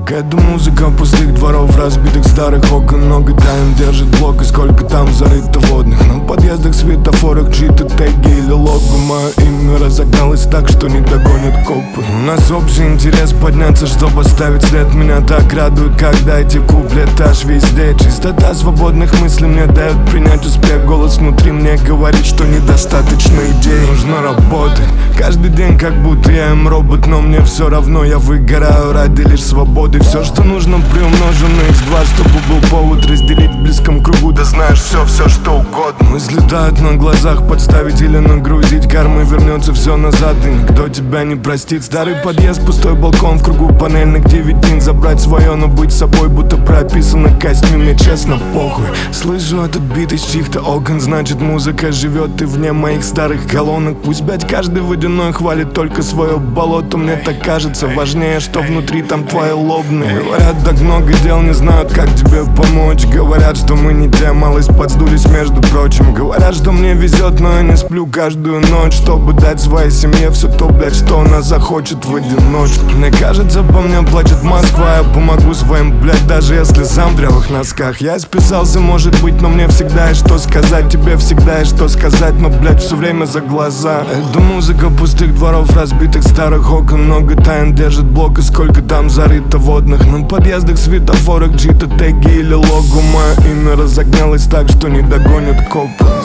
Это музыка пустых дворов, разбитых старых окон. Много тайм держит блок, и сколько там зарыто водных. На подъездах, светофорах, чьи-то теги или логу. Мое имя разогналось так, что не догонят копы. У нас общий интерес подняться, чтобы оставить след. Меня так радует, когда эти куплеты аж везде. Чистота свободных мыслей мне дает принять успех. Голос внутри мне говорит, что недостаточно идей. Нужно работать каждый день, как будто я им робот. Но мне все равно, я выгораю ради лишь свободы. Все, что нужно, приумножено x2, чтобы был повод разделить в близком кругу. Да знаешь, все что угодно. Мысли тают на глазах, подставить или нагрузить. Кармой вернется все назад, и никто тебя не простит. Старый подъезд, пустой балкон, в кругу панельных девятин. Забрать свое, но быть собой, будто прописано костьми. Мне честно похуй. Слышу этот бит из чьих-то окон, значит музыка живет и вне моих старых колонок. Пусть, блять, каждый водяной хвалит только свое болото. Мне так кажется, важнее, что внутри там твои лобные. Говорят, так много дел, не знают, как тебе помочь. Говорят, что мы не те, малость подсдулись, между прочим. Говорят, что мне везет, но я не сплю каждую ночь, чтобы дать своей семье все то, блять, что она захочет в одиночку. Мне кажется, по мне плачет Москва. Я помогу своим, блять, даже если сам в древых носках. Я списался, может быть, но мне всегда есть что сказать. Тебе всегда есть что сказать, но, блять, все время за глаза. Это музыка пустых дворов, разбитых старых окон. Много тайн держит блок, и сколько там зарыто водных. На подъездах, светофорах, чьи-то теги или логу. Мое имя разогналось так, что не догонят копы.